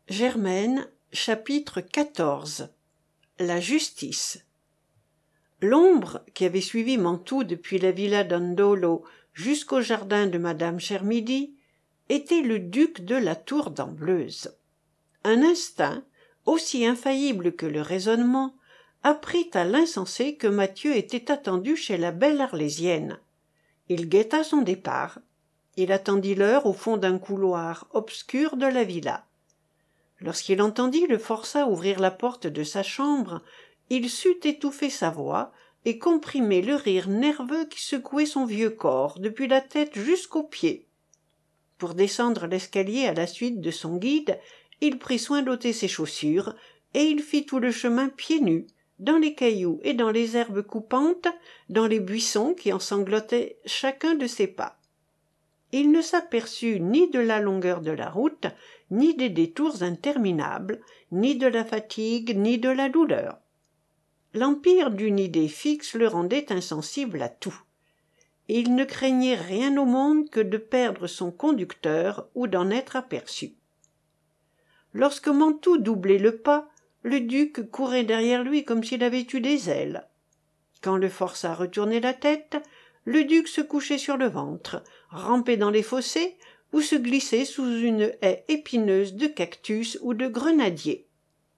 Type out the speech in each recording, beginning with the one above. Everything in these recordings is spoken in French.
Germaine, chapitre XIV. La justice. L'ombre qui avait suivi Mantoue depuis la villa Dandolo jusqu'au jardin de madame Chermidy était le duc de la Tour d'Ambleuse. Un instinct, aussi infaillible que le raisonnement, apprit à l'insensé que Mathieu était attendu chez la belle Arlésienne. Il guetta son départ. Il attendit l'heure au fond d'un couloir obscur de la villa. Lorsqu'il entendit le forçat ouvrir la porte de sa chambre, il sut étouffer sa voix et comprimer le rire nerveux qui secouait son vieux corps depuis la tête jusqu'aux pieds. Pour descendre l'escalier à la suite de son guide, il prit soin d'ôter ses chaussures, et il fit tout le chemin pieds nus, dans les cailloux et dans les herbes coupantes, dans les buissons qui ensanglantaient chacun de ses pas. Il ne s'aperçut ni de la longueur de la route, ni des détours interminables, ni de la fatigue, ni de la douleur. L'empire d'une idée fixe le rendait insensible à tout. Il ne craignait rien au monde que de perdre son conducteur ou d'en être aperçu. Lorsque Mantoue doublait le pas, le duc courait derrière lui comme s'il avait eu des ailes. Quand le forçat retournait la tête, le duc se couchait sur le ventre, rampait dans les fossés ou se glissait sous une haie épineuse de cactus ou de grenadiers.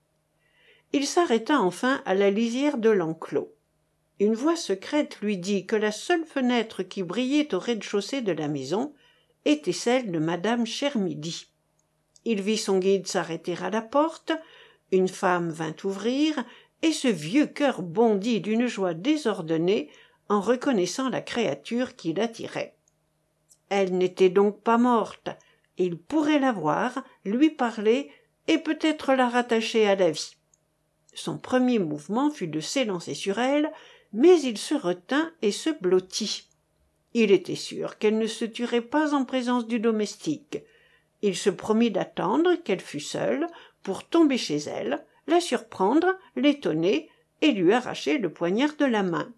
Il s'arrêta enfin à la lisière de l'enclos. Une voix secrète lui dit que la seule fenêtre qui brillait au rez-de-chaussée de la maison était celle de madame Chermidy. Il vit son guide s'arrêter à la porte, une femme vint ouvrir, et ce vieux cœur bondit d'une joie désordonnée en reconnaissant la créature qui l'attirait. Elle n'était donc pas morte. Il pourrait la voir, lui parler et peut-être la rattacher à la vie. Son premier mouvement fut de s'élancer sur elle, mais il se retint et se blottit. Il était sûr qu'elle ne se tuerait pas en présence du domestique. Il se promit d'attendre qu'elle fût seule pour tomber chez elle, la surprendre, l'étonner et lui arracher le poignard de la main.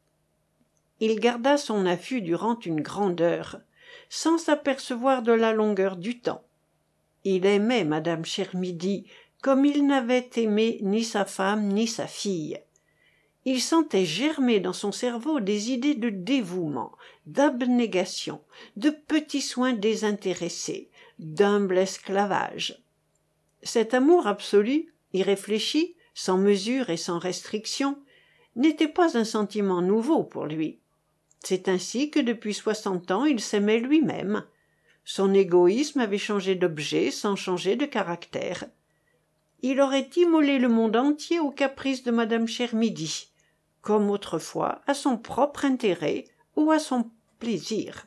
Il garda son affût durant une grande heure, sans s'apercevoir de la longueur du temps. Il aimait madame Chermidy comme il n'avait aimé ni sa femme ni sa fille. Il sentait germer dans son cerveau des idées de dévouement, d'abnégation, de petits soins désintéressés, d'humble esclavage. Cet amour absolu, irréfléchi, sans mesure et sans restriction, n'était pas un sentiment nouveau pour lui. C'est ainsi que depuis 60 ans il s'aimait lui-même. Son égoïsme avait changé d'objet sans changer de caractère. Il aurait immolé le monde entier aux caprices de madame Chermidy, comme autrefois à son propre intérêt ou à son plaisir.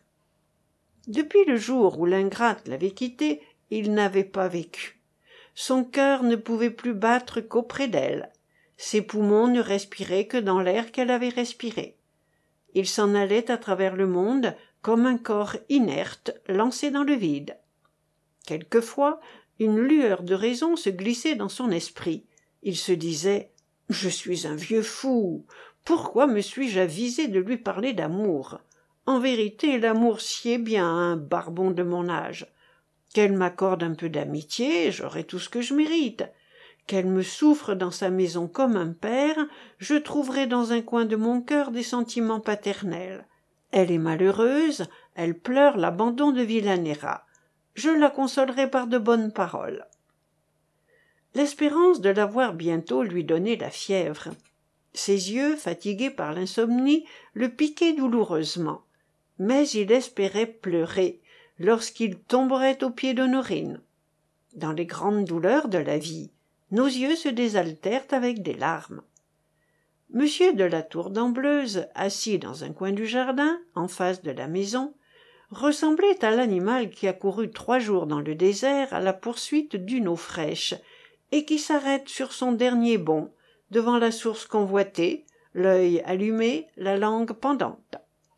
Depuis le jour où l'ingrate l'avait quitté, il n'avait pas vécu. Son cœur ne pouvait plus battre qu'auprès d'elle. Ses poumons ne respiraient que dans l'air qu'elle avait respiré. Il s'en allait à travers le monde comme un corps inerte lancé dans le vide. Quelquefois, une lueur de raison se glissait dans son esprit. Il se disait « Je suis un vieux fou. Pourquoi me suis-je avisé de lui parler d'amour ? En vérité, l'amour sied bien à un barbon de mon âge. Qu'elle m'accorde un peu d'amitié, j'aurai tout ce que je mérite. Qu'elle me souffre dans sa maison comme un père, je trouverai dans un coin de mon cœur des sentiments paternels. Elle est malheureuse, elle pleure l'abandon de Villanera. Je la consolerai par de bonnes paroles. » L'espérance de la voir bientôt lui donnait la fièvre. Ses yeux, fatigués par l'insomnie, le piquaient douloureusement. Mais il espérait pleurer lorsqu'il tomberait aux pieds d'Honorine. Dans les grandes douleurs de la vie, nos yeux se désaltèrent avec des larmes. Monsieur de la Tour d'Ambleuse, assis dans un coin du jardin, en face de la maison, ressemblait à l'animal qui a couru 3 jours dans le désert à la poursuite d'une eau fraîche et qui s'arrête sur son dernier bond devant la source convoitée, l'œil allumé, la langue pendante.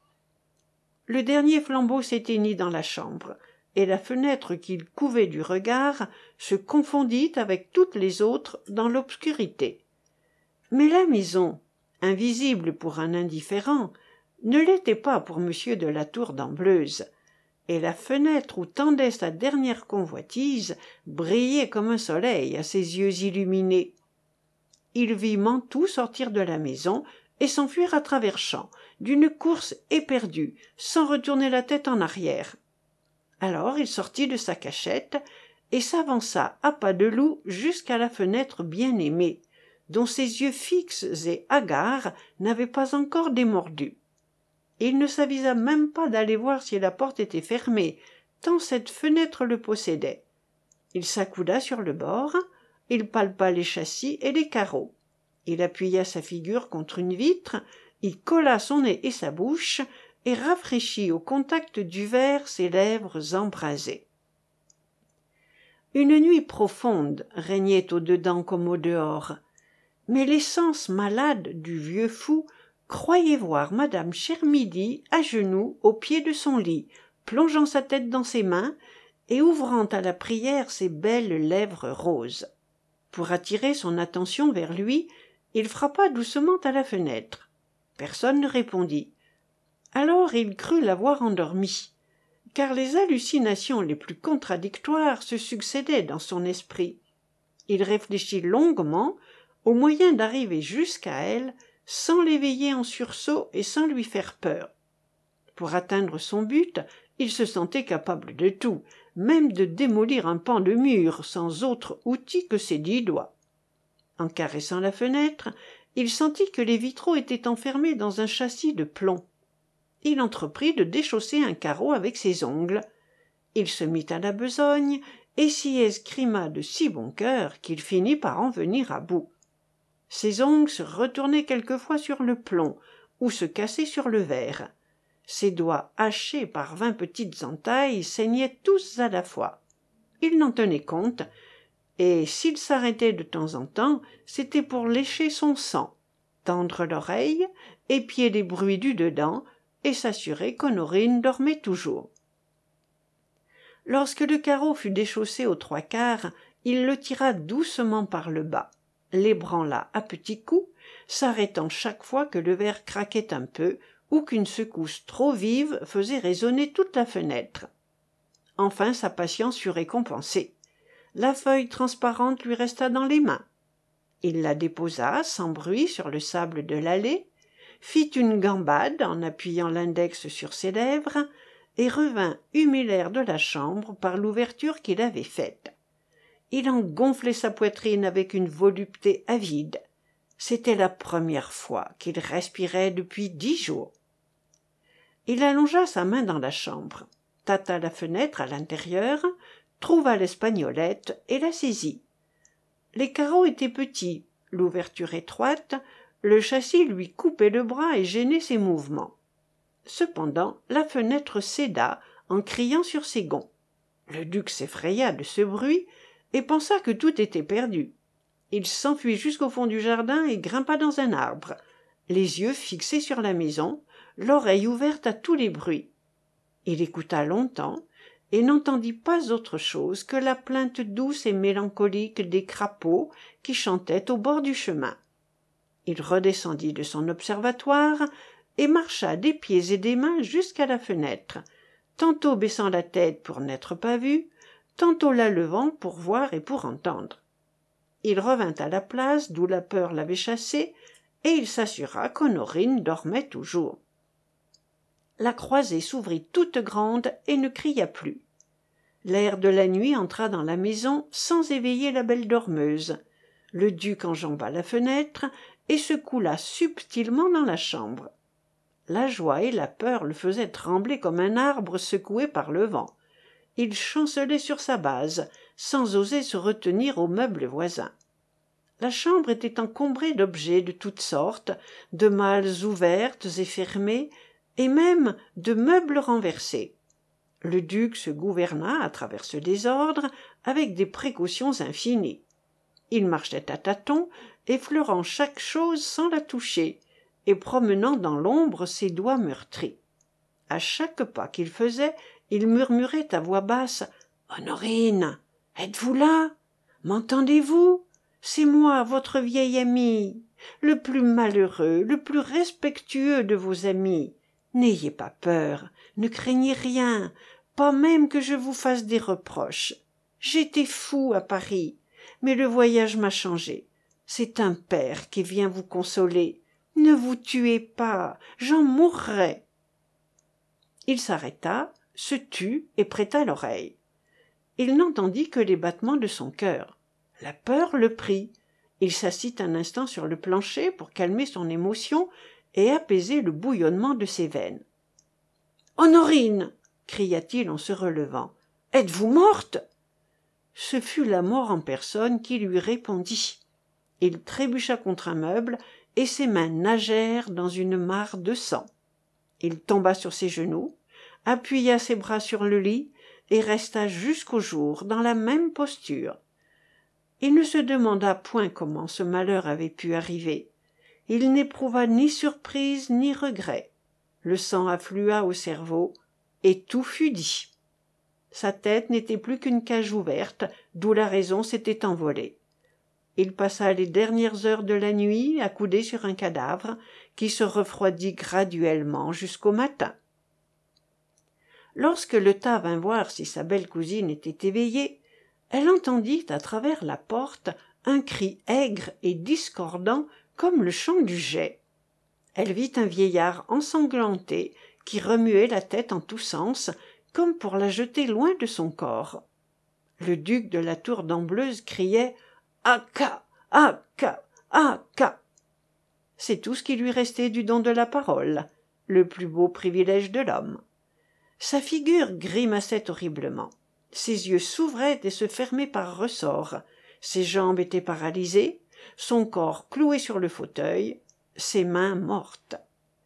Le dernier flambeau s'éteignit dans la chambre, et la fenêtre qu'il couvait du regard se confondit avec toutes les autres dans l'obscurité. Mais la maison, invisible pour un indifférent, ne l'était pas pour monsieur de la Tour d'Ambleuse. et la fenêtre où tendait sa dernière convoitise brillait comme un soleil à ses yeux illuminés. Il vit Mantoue sortir de la maison et s'enfuir à travers champs, d'une course éperdue, sans retourner la tête en arrière. Alors il sortit de sa cachette et s'avança à pas de loup jusqu'à la fenêtre bien-aimée, dont ses yeux fixes et hagards n'avaient pas encore démordu. Il ne s'avisa même pas d'aller voir si la porte était fermée, tant cette fenêtre le possédait. Il s'accouda sur le bord, il palpa les châssis et les carreaux. Il appuya sa figure contre une vitre, il colla son nez et sa bouche, et rafraîchit au contact du verre ses lèvres embrasées. Une nuit profonde régnait au-dedans comme au-dehors, mais les sens malades du vieux fou croyaient voir madame Chermidy à genoux au pied de son lit, plongeant sa tête dans ses mains et ouvrant à la prière ses belles lèvres roses. Pour attirer son attention vers lui, il frappa doucement à la fenêtre. Personne ne répondit. Alors il crut l'avoir endormie, car les hallucinations les plus contradictoires se succédaient dans son esprit. Il réfléchit longuement au moyen d'arriver jusqu'à elle sans l'éveiller en sursaut et sans lui faire peur. Pour atteindre son but, il se sentait capable de tout, même de démolir un pan de mur sans autre outil que ses 10 doigts. En caressant la fenêtre, il sentit que les vitraux étaient enfermés dans un châssis de plomb. Il entreprit de déchausser un carreau avec ses ongles. Il se mit à la besogne et s'y escrima de si bon cœur qu'il finit par en venir à bout. Ses ongles se retournaient quelquefois sur le plomb ou se cassaient sur le verre. Ses doigts hachés par 20 petites entailles saignaient tous à la fois. Il n'en tenait compte, et s'il s'arrêtait de temps en temps, c'était pour lécher son sang, tendre l'oreille, épier les bruits du dedans et s'assurer qu'Honorine dormait toujours. Lorsque le carreau fut déchaussé aux 3/4, il le tira doucement par le bas, l'ébranla à petits coups, s'arrêtant chaque fois que le verre craquait un peu ou qu'une secousse trop vive faisait résonner toute la fenêtre. Enfin sa patience fut récompensée. La feuille transparente lui resta dans les mains. Il la déposa sans bruit sur le sable de l'allée, fit une gambade en appuyant l'index sur ses lèvres et revint humer l'air de la chambre par l'ouverture qu'il avait faite. Il en gonflait sa poitrine avec une volupté avide. C'était la première fois qu'il respirait depuis 10 jours. Il allongea sa main dans la chambre, tâta la fenêtre à l'intérieur, trouva l'espagnolette et la saisit. Les carreaux étaient petits, l'ouverture étroite, le châssis lui coupait le bras et gênait ses mouvements. Cependant, la fenêtre céda en criant sur ses gonds. Le duc s'effraya de ce bruit et pensa que tout était perdu. Il s'enfuit jusqu'au fond du jardin et grimpa dans un arbre, les yeux fixés sur la maison, l'oreille ouverte à tous les bruits. Il écouta longtemps et n'entendit pas autre chose que la plainte douce et mélancolique des crapauds qui chantaient au bord du chemin. Il redescendit de son observatoire et marcha des pieds et des mains jusqu'à la fenêtre, tantôt baissant la tête pour n'être pas vu, tantôt la levant pour voir et pour entendre. Il revint à la place d'où la peur l'avait chassé, et il s'assura qu'Honorine dormait toujours. La croisée s'ouvrit toute grande et ne cria plus. L'air de la nuit entra dans la maison sans éveiller la belle dormeuse. Le duc enjamba la fenêtre et se coula subtilement dans la chambre. La joie et la peur le faisaient trembler comme un arbre secoué par le vent. Il chancelait sur sa base, sans oser se retenir aux meubles voisins. La chambre était encombrée d'objets de toutes sortes, de malles ouvertes et fermées, et même de meubles renversés. Le duc se gouverna à travers ce désordre avec des précautions infinies. Il marchait à tâtons, effleurant chaque chose sans la toucher, et promenant dans l'ombre ses doigts meurtris. À chaque pas qu'il faisait, il murmurait à voix basse « Honorine, êtes-vous là? M'entendez-vous? C'est moi, votre vieil ami, le plus malheureux, le plus respectueux de vos amis. N'ayez pas peur, ne craignez rien, pas même que je vous fasse des reproches. J'étais fou à Paris, mais le voyage m'a changé. C'est un père qui vient vous consoler. Ne vous tuez pas, j'en mourrai. » Il s'arrêta, se tut et prêta l'oreille. Il n'entendit que les battements de son cœur. La peur le prit. Il s'assit un instant sur le plancher pour calmer son émotion et apaiser le bouillonnement de ses veines. « Honorine !» cria-t-il en se relevant. « Êtes-vous morte ?» Ce fut la mort en personne qui lui répondit. Il trébucha contre un meuble et ses mains nagèrent dans une mare de sang. Il tomba sur ses genoux, appuya ses bras sur le lit et resta jusqu'au jour dans la même posture. Il ne se demanda point comment ce malheur avait pu arriver. Il n'éprouva ni surprise ni regret. Le sang afflua au cerveau et tout fut dit. Sa tête n'était plus qu'une cage ouverte, d'où la raison s'était envolée. Il passa les dernières heures de la nuit accoudé sur un cadavre qui se refroidit graduellement jusqu'au matin. Lorsque le tas vint voir si sa belle cousine était éveillée, elle entendit à travers la porte un cri aigre et discordant comme le chant du geai. Elle vit un vieillard ensanglanté qui remuait la tête en tous sens, comme pour la jeter loin de son corps. Le duc de la tour d'Ambleuse criait « Aka! Aka! Aka !» C'est tout ce qui lui restait du don de la parole, le plus beau privilège de l'homme. Sa figure grimaçait horriblement. Ses yeux s'ouvraient et se fermaient par ressort. Ses jambes étaient paralysées, son corps cloué sur le fauteuil, ses mains mortes.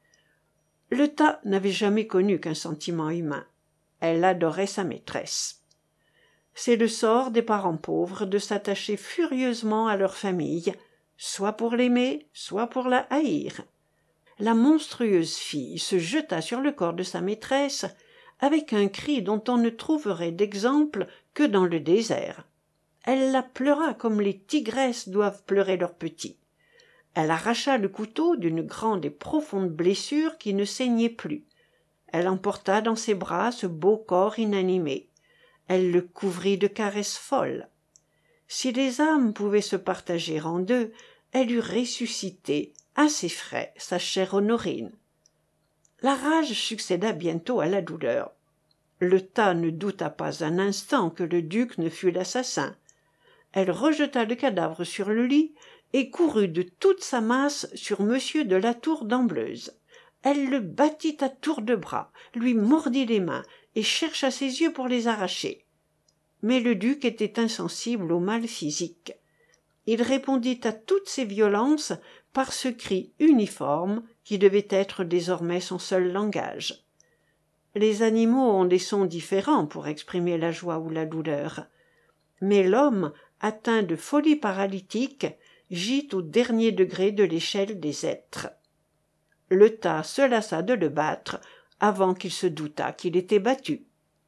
Le tas n'avait jamais connu qu'un sentiment humain. Elle adorait sa maîtresse. C'est le sort des parents pauvres de s'attacher furieusement à leur famille, soit pour l'aimer, soit pour la haïr. La monstrueuse fille se jeta sur le corps de sa maîtresse avec un cri dont on ne trouverait d'exemple que dans le désert. Elle la pleura comme les tigresses doivent pleurer leurs petits. Elle arracha le couteau d'une grande et profonde blessure qui ne saignait plus. Elle emporta dans ses bras ce beau corps inanimé. Elle le couvrit de caresses folles. Si les âmes pouvaient se partager en deux, elle eût ressuscité, à ses frais, sa chère Honorine. La rage succéda bientôt à la douleur. Le tas ne douta pas un instant que le duc ne fût l'assassin. Elle rejeta le cadavre sur le lit et courut de toute sa masse sur monsieur de la tour d'Ambleuse. Elle le battit à tour de bras, lui mordit les mains et chercha ses yeux pour les arracher. Mais le duc était insensible au mal physique. Il répondit à toutes ces violences par ce cri uniforme qui devait être désormais son seul langage. Les animaux ont des sons différents pour exprimer la joie ou la douleur, mais l'homme, atteint de folie paralytique, gît au dernier degré de l'échelle des êtres. Le tas se lassa de le battre avant qu'il se doutât qu'il était battu.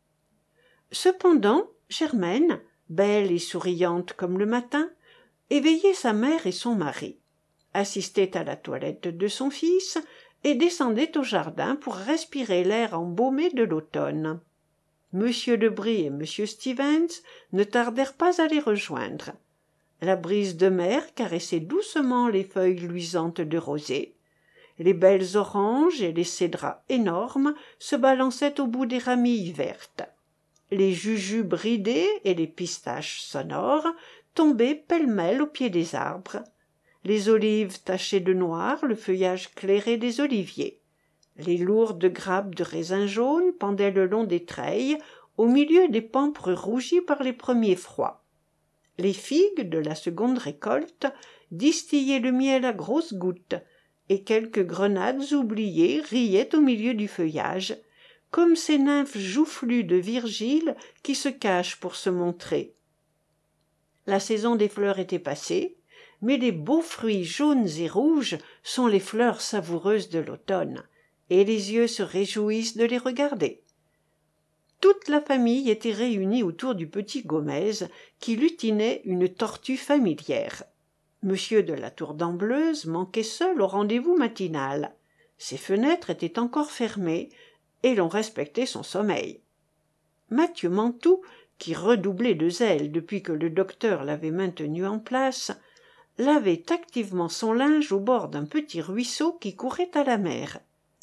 Cependant, Germaine, belle et souriante comme le matin, éveillait sa mère et son mari, assistait à la toilette de son fils et descendait au jardin pour respirer l'air embaumé de l'automne. Monsieur de Brie et monsieur Stevens ne tardèrent pas à les rejoindre. La brise de mer caressait doucement les feuilles luisantes de rosée. Les belles oranges et les cédrats énormes se balançaient au bout des ramilles vertes. Les jujus bridés et les pistaches sonores tombaient pêle-mêle au pied des arbres. Les olives tachaient de noir le feuillage clairé des oliviers. Les lourdes grappes de raisins jaunes pendaient le long des treilles, au milieu des pampres rougis par les premiers froids. Les figues de la seconde récolte distillaient le miel à grosses gouttes, et quelques grenades oubliées riaient au milieu du feuillage, comme ces nymphes joufflues de Virgile qui se cachent pour se montrer. La saison des fleurs était passée, mais les beaux fruits jaunes et rouges sont les fleurs savoureuses de l'automne, et les yeux se réjouissent de les regarder. Toute la famille était réunie autour du petit Gomez, qui lutinait une tortue familière. Monsieur de la tour d'Ambleuse manquait seul au rendez-vous matinal. Ses fenêtres étaient encore fermées, et l'on respectait son sommeil. Mathieu Mantoux, qui redoublait de zèle depuis que le docteur l'avait maintenu en place, lavait activement son linge au bord d'un petit ruisseau qui courait à la mer.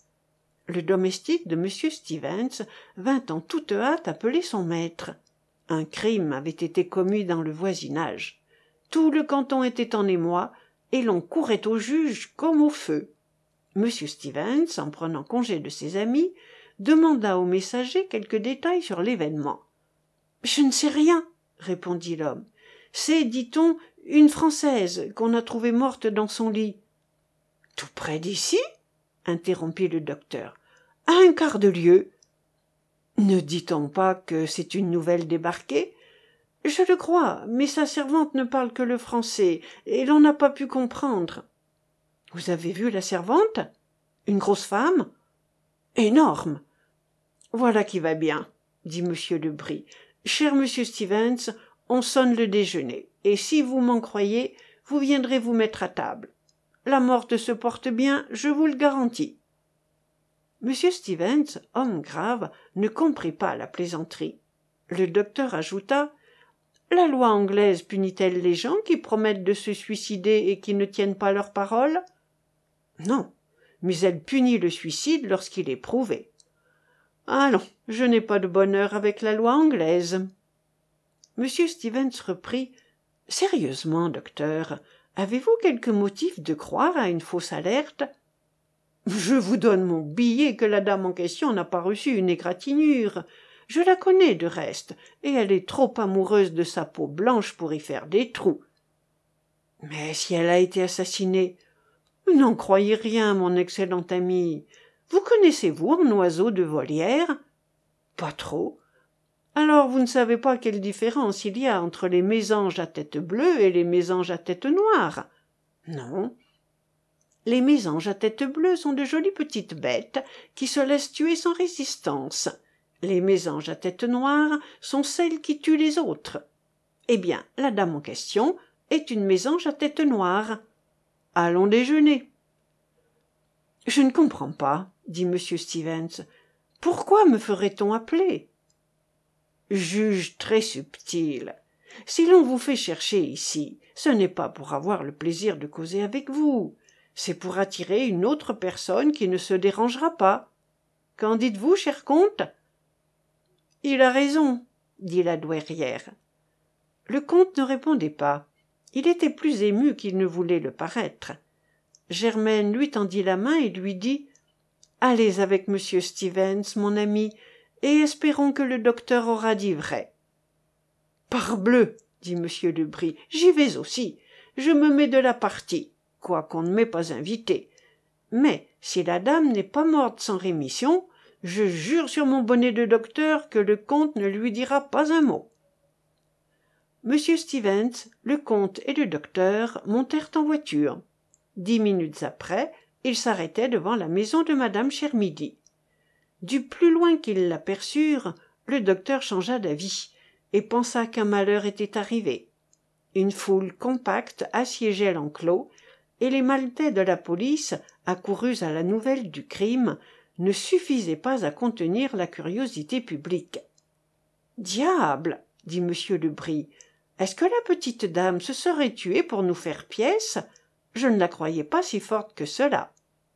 Le domestique de M. Stevens vint en toute hâte appeler son maître. Un crime avait été commis dans le voisinage. Tout le canton était en émoi, et l'on courait au juge comme au feu. M. Stevens, en prenant congé de ses amis, demanda au messager quelques détails sur l'événement. « Je ne sais rien, » répondit l'homme. « C'est, dit-on, une Française qu'on a trouvée morte dans son lit. »« Tout près d'ici ?» interrompit le docteur. « À un quart de lieue. »« Ne dit-on pas que c'est une nouvelle débarquée ? » ?»« Je le crois, mais sa servante ne parle que le français, et l'on n'a pas pu comprendre. »« Vous avez vu la servante ? Une grosse femme ? » ?»« Énorme. »« Voilà qui va bien, » dit M. Lebris. « Cher monsieur Stevens, on sonne le déjeuner, et si vous m'en croyez, vous viendrez vous mettre à table. La morte se porte bien, je vous le garantis. » M. Stevens, homme grave, ne comprit pas la plaisanterie. Le docteur ajouta: « La loi anglaise punit-elle les gens qui promettent de se suicider et qui ne tiennent pas leur parole ? » ?»« Non, mais elle punit le suicide lorsqu'il est prouvé. »« Allons, je n'ai pas de bonheur avec la loi anglaise. » M. Stevens reprit: « Sérieusement, docteur, avez-vous quelque motif de croire à une fausse alerte ? » « Je vous donne mon billet que la dame en question n'a pas reçu une égratignure. Je la connais de reste, et elle est trop amoureuse de sa peau blanche pour y faire des trous. »« Mais si elle a été assassinée ?»« N'en croyez rien, mon excellent ami. Vous connaissez-vous un oiseau de volière ? » ?»« Pas trop. »« Alors vous ne savez pas quelle différence il y a entre les mésanges à tête bleue et les mésanges à tête noire ? » ?»« Non. » « Les mésanges à tête bleue sont de jolies petites bêtes qui se laissent tuer sans résistance. Les mésanges à tête noire sont celles qui tuent les autres. Eh bien, la dame en question est une mésange à tête noire. Allons déjeuner. »« Je ne comprends pas, » dit M. Stevens. « Pourquoi me ferait-on appeler ? » ?»« Juge très subtil. Si l'on vous fait chercher ici, ce n'est pas pour avoir le plaisir de causer avec vous. C'est pour attirer une autre personne qui ne se dérangera pas. Qu'en dites-vous, cher comte ? » ?»« Il a raison, » dit la douairière. Le comte ne répondait pas. Il était plus ému qu'il ne voulait le paraître. Germaine lui tendit la main et lui dit: « Allez avec M. Stevens, mon ami, et espérons que le docteur aura dit vrai. »« Parbleu, » dit M. Lebris, « j'y vais aussi. Je me mets de la partie, quoiqu'on ne m'ait pas invité. Mais si la dame n'est pas morte sans rémission, je jure sur mon bonnet de docteur que le comte ne lui dira pas un mot. » M. Stevens, le comte et le docteur montèrent en voiture. 10 minutes après, ils s'arrêtaient devant la maison de madame Chermidy. Du plus loin qu'ils l'aperçurent, le docteur changea d'avis et pensa qu'un malheur était arrivé. Une foule compacte assiégeait l'enclos, et les maltais de la police, accourus à la nouvelle du crime, ne suffisaient pas à contenir la curiosité publique. « Diable !» dit M. Lebris. « Est-ce que la petite dame se serait tuée pour nous faire pièce ? Je ne la croyais pas si forte que cela. »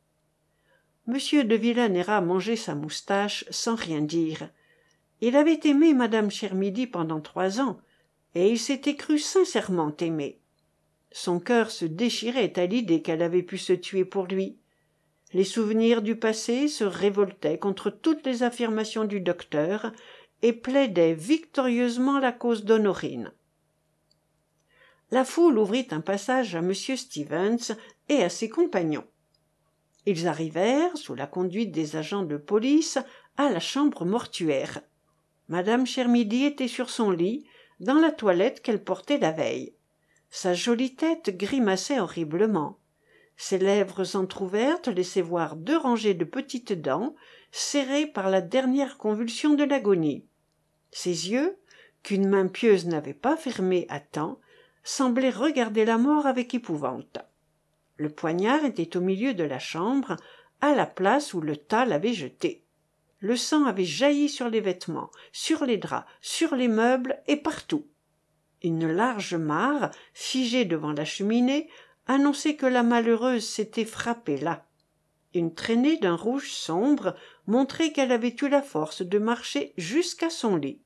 M. de Villanera mangeait sa moustache sans rien dire. Il avait aimé madame Chermidy pendant 3 ans, et il s'était cru sincèrement aimé. Son cœur se déchirait à l'idée qu'elle avait pu se tuer pour lui. Les souvenirs du passé se révoltaient contre toutes les affirmations du docteur et plaidaient victorieusement la cause d'Honorine. La foule ouvrit un passage à M. Stevens et à ses compagnons. Ils arrivèrent, sous la conduite des agents de police, à la chambre mortuaire. Madame Chermidy était sur son lit, dans la toilette qu'elle portait la veille. Sa jolie tête grimaçait horriblement. Ses lèvres entr'ouvertes laissaient voir 2 rangées de petites dents, serrées par la dernière convulsion de l'agonie. Ses yeux, qu'une main pieuse n'avait pas fermés à temps, semblaient regarder la mort avec épouvante. Le poignard était au milieu de la chambre, à la place où le tas l'avait jeté. Le sang avait jailli sur les vêtements, sur les draps, sur les meubles et partout. Une large mare, figée devant la cheminée, annonçait que la malheureuse s'était frappée là. Une traînée d'un rouge sombre montrait qu'elle avait eu la force de marcher jusqu'à son lit.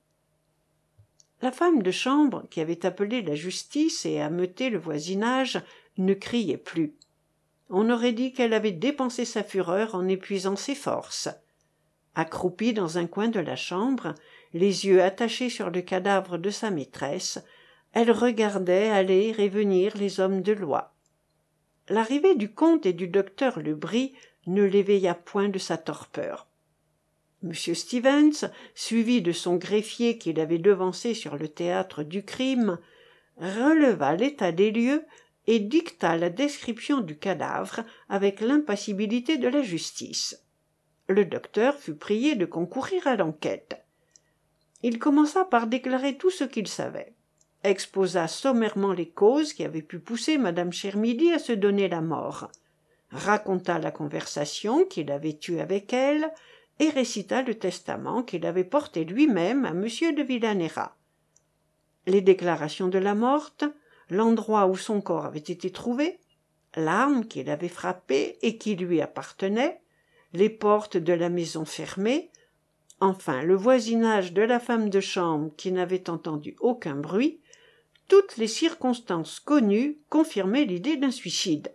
La femme de chambre, qui avait appelé la justice et ameuté le voisinage, ne criait plus. On aurait dit qu'elle avait dépensé sa fureur en épuisant ses forces. Accroupie dans un coin de la chambre, les yeux attachés sur le cadavre de sa maîtresse, elle regardait aller et venir les hommes de loi. L'arrivée du comte et du docteur Lebris ne l'éveilla point de sa torpeur. M. Stevens, suivi de son greffier qui l'avait devancé sur le théâtre du crime, releva l'état des lieux et dicta la description du cadavre avec l'impassibilité de la justice. Le docteur fut prié de concourir à l'enquête. Il commença par déclarer tout ce qu'il savait, exposa sommairement les causes qui avaient pu pousser madame Chermidy à se donner la mort, raconta la conversation qu'il avait eue avec elle et récita le testament qu'il avait porté lui-même à M. de Villanera. Les déclarations de la morte, l'endroit où son corps avait été trouvé, l'arme qui l'avait frappée et qui lui appartenait, les portes de la maison fermées, enfin le voisinage de la femme de chambre qui n'avait entendu aucun bruit, toutes les circonstances connues confirmaient l'idée d'un suicide.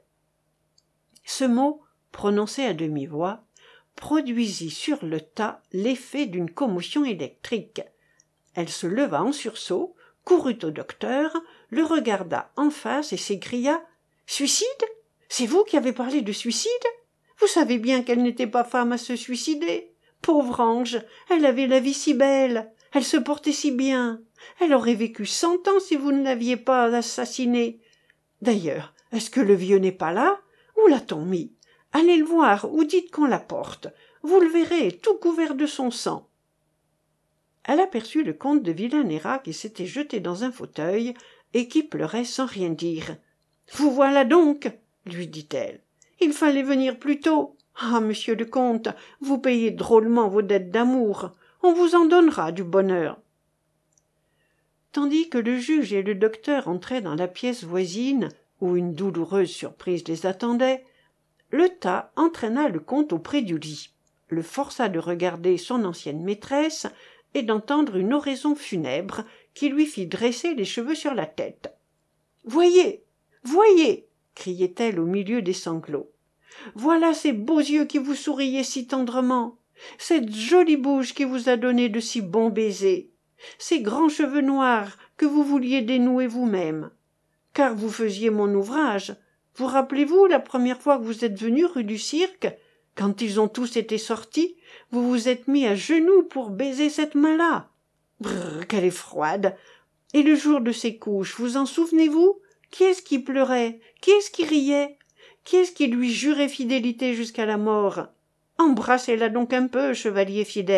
Ce mot, prononcé à demi-voix, produisit sur le tas l'effet d'une commotion électrique. Elle se leva en sursaut, courut au docteur, le regarda en face et s'écria « Suicide ? C'est vous qui avez parlé de suicide ? Vous savez bien qu'elle n'était pas femme à se suicider. Pauvre ange, elle avait la vie si belle, elle se portait si bien. Elle aurait vécu 100 ans si vous ne l'aviez pas assassinée. D'ailleurs, est-ce que le vieux n'est pas là? Où l'a-t-on mis? Allez le voir ou dites qu'on l'apporte. Vous le verrez tout couvert de son sang. » Elle aperçut le comte de Villanera qui s'était jeté dans un fauteuil et qui pleurait sans rien dire. « Vous voilà donc, » lui dit-elle. « Il fallait venir plus tôt. Ah, monsieur le comte, vous payez drôlement vos dettes d'amour. On vous en donnera du bonheur. » Tandis que le juge et le docteur entraient dans la pièce voisine, où une douloureuse surprise les attendait, le tas entraîna le comte auprès du lit, le força de regarder son ancienne maîtresse et d'entendre une oraison funèbre qui lui fit dresser les cheveux sur la tête. « Voyez, voyez !» criait-elle au milieu des sanglots. « Voilà ces beaux yeux qui vous souriaient si tendrement, cette jolie bouche qui vous a donné de si bons baisers, ces grands cheveux noirs que vous vouliez dénouer vous-même. Car vous faisiez mon ouvrage. Vous rappelez-vous la première fois que vous êtes venu rue du Cirque, quand ils ont tous été sortis, vous vous êtes mis à genoux pour baiser cette main-là. Brrr, qu'elle est froide. Et le jour de ses couches, vous en souvenez-vous? Qui est-ce qui pleurait? Qui est-ce qui riait? Qui est-ce qui lui jurait fidélité jusqu'à la mort? Embrassez-la donc un peu, chevalier fidèle. »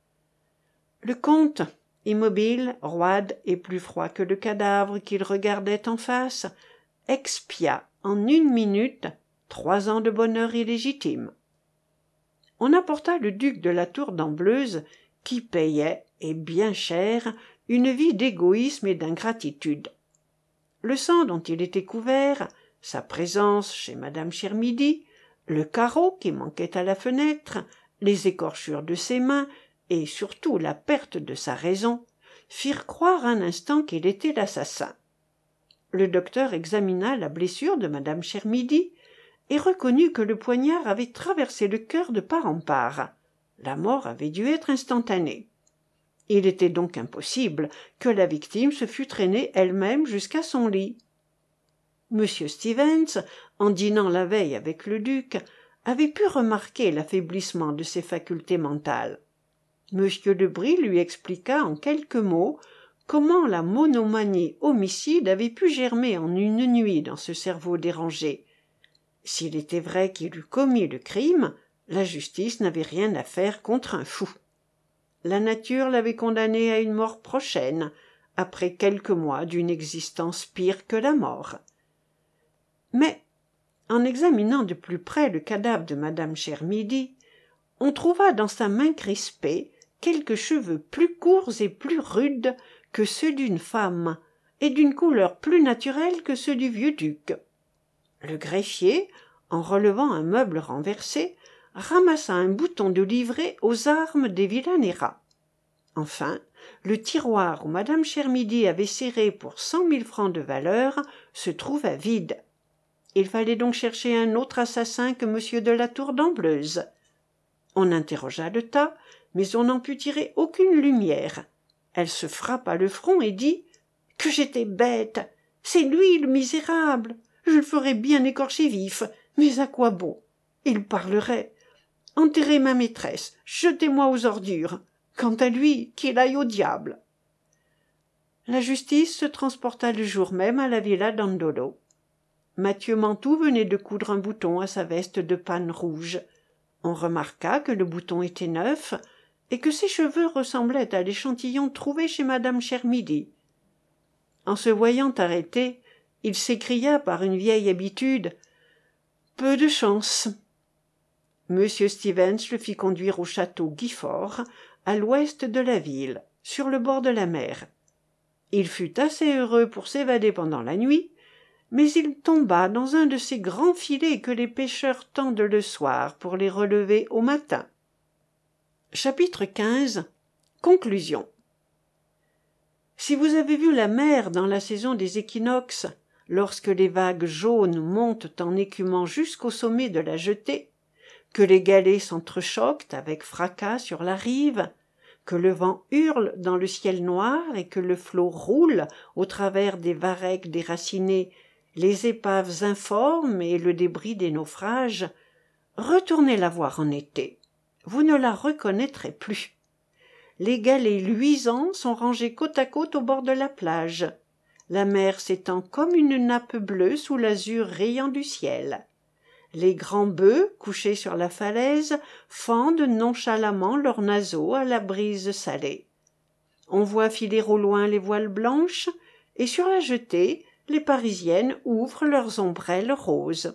Le comte, immobile, roide et plus froid que le cadavre qu'il regardait en face, expia en 1 minute 3 ans de bonheur illégitime. On apporta le duc de la Tour d'Ambleuse, qui payait, et bien cher, une vie d'égoïsme et d'ingratitude. Le sang dont il était couvert, sa présence chez madame Chermidy, le carreau qui manquait à la fenêtre, les écorchures de ses mains, et surtout la perte de sa raison, firent croire un instant qu'il était l'assassin. Le docteur examina la blessure de madame Chermidy et reconnut que le poignard avait traversé le cœur de part en part. La mort avait dû être instantanée. Il était donc impossible que la victime se fût traînée elle-même jusqu'à son lit. M. Stevens, en dînant la veille avec le duc, avait pu remarquer l'affaiblissement de ses facultés mentales. M. Lebris lui expliqua en quelques mots comment la monomanie homicide avait pu germer en une nuit dans ce cerveau dérangé. S'il était vrai qu'il eût commis le crime, la justice n'avait rien à faire contre un fou. La nature l'avait condamné à une mort prochaine, après quelques mois d'une existence pire que la mort. Mais, en examinant de plus près le cadavre de madame Chermidy, On trouva dans sa main crispée quelques cheveux plus courts et plus rudes que ceux d'une femme, et d'une couleur plus naturelle que ceux du vieux duc. Le greffier, en relevant un meuble renversé, ramassa un bouton de livret aux armes des Villanera. Enfin, le tiroir où madame Chermidy avait serré pour 100 000 francs de valeur se trouva vide. Il fallait donc chercher un autre assassin que m de la Tour d'Ambleuse. On interrogea le tas, mais on n'en put tirer aucune lumière. Elle se frappa le front et dit « Que j'étais bête! C'est lui, le misérable! Je le ferais bien écorcher vif, mais à quoi bon? Il parlerait. Enterrez ma maîtresse, jetez-moi aux ordures. Quant à lui, qu'il aille au diable. » La justice se transporta le jour même à la villa Dandolo. Mathieu Mantoux venait de coudre un bouton à sa veste de panne rouge. On remarqua que le bouton était neuf et que ses cheveux ressemblaient à l'échantillon trouvé chez madame Chermidy. En se voyant arrêté, il s'écria par une vieille habitude « Peu de chance !» M. Stevens le fit conduire au château Guifort, à l'ouest de la ville, sur le bord de la mer. Il fut assez heureux pour s'évader pendant la nuit, mais il tomba dans un de ces grands filets que les pêcheurs tendent le soir pour les relever au matin. Chapitre 15. Conclusion. Si vous avez vu la mer dans la saison des équinoxes, lorsque les vagues jaunes montent en écumant jusqu'au sommet de la jetée, que les galets s'entrechoquent avec fracas sur la rive, que le vent hurle dans le ciel noir et que le flot roule au travers des varechs déracinés, les épaves informes et le débris des naufrages, retournez la voir en été. Vous ne la reconnaîtrez plus. Les galets luisants sont rangés côte à côte au bord de la plage. La mer s'étend comme une nappe bleue sous l'azur rayant du ciel. Les grands bœufs, couchés sur la falaise, fendent nonchalamment leurs naseaux à la brise salée. On voit filer au loin les voiles blanches, et sur la jetée, les Parisiennes ouvrent leurs ombrelles roses.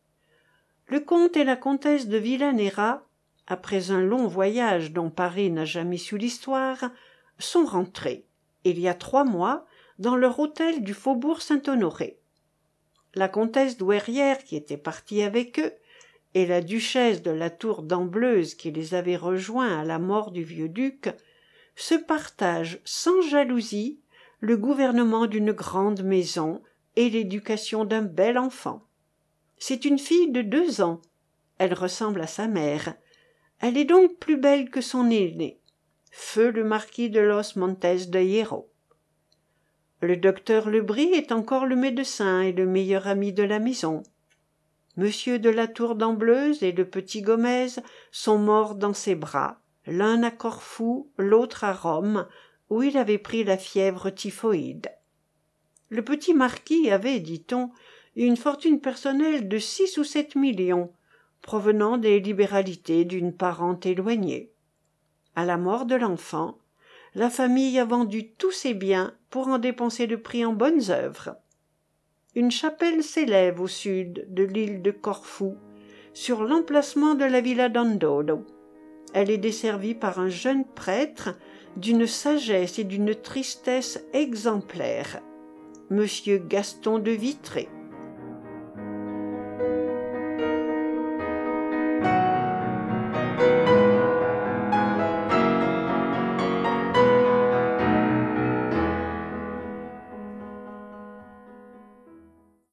Le comte et la comtesse de Villanera, après un long voyage dont Paris n'a jamais su l'histoire, sont rentrés, il y a 3 mois, dans leur hôtel du faubourg Saint-Honoré. La comtesse douairière qui était partie avec eux, et la duchesse de la Tour d'Ambleuse qui les avait rejoints à la mort du vieux duc, se partagent sans jalousie le gouvernement d'une grande maison et l'éducation d'un bel enfant. C'est une fille de 2 ans. Elle ressemble à sa mère. Elle est donc plus belle que son aîné, feu le marquis de Los Montes de Hierro. Le docteur Lebris est encore le médecin et le meilleur ami de la maison. Monsieur de la Tour d'Ambleuse et le petit Gomez sont morts dans ses bras, l'un à Corfou, l'autre à Rome, où il avait pris la fièvre typhoïde. Le petit marquis avait, dit-on, une fortune personnelle de 6 ou 7 millions, provenant des libéralités d'une parente éloignée. À la mort de l'enfant, la famille a vendu tous ses biens pour en dépenser le prix en bonnes œuvres. Une chapelle s'élève au sud de l'île de Corfou, sur l'emplacement de la villa Dandolo. Elle est desservie par un jeune prêtre d'une sagesse et d'une tristesse exemplaires, Monsieur Gaston de Vitré.